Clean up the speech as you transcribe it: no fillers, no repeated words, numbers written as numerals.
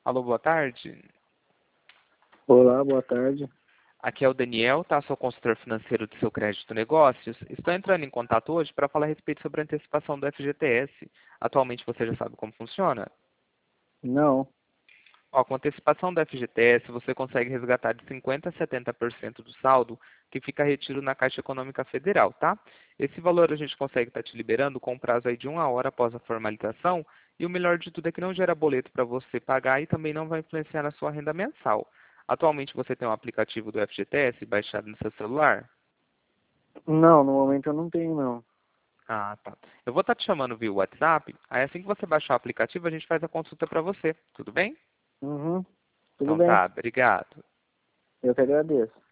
Alô, boa tarde. Olá, boa tarde. Aqui é o Daniel, tá? Sou consultor financeiro do seu crédito negócios. Estou entrando em contato hoje para falar a respeito sobre a antecipação do FGTS. Atualmente você já sabe como funciona? Não, Ó, com antecipação do FGTS, você consegue resgatar de 50% a 70% do saldo que fica retido na Caixa Econômica Federal, tá? Esse valor a gente consegue estar te liberando com um prazo aí de 1 hora após a formalização. E o melhor de tudo é que não gera boleto para você pagar e também não vai influenciar na sua renda mensal. Atualmente você tem um aplicativo do FGTS baixado no seu celular? não, no momento eu não tenho, não. Ah, tá. Eu vou estar te chamando via WhatsApp. Aí assim que você baixar o aplicativo, a gente faz a consulta para você. Tudo bem? Uhum, tudo Então bem, tá, obrigado. eu que agradeço.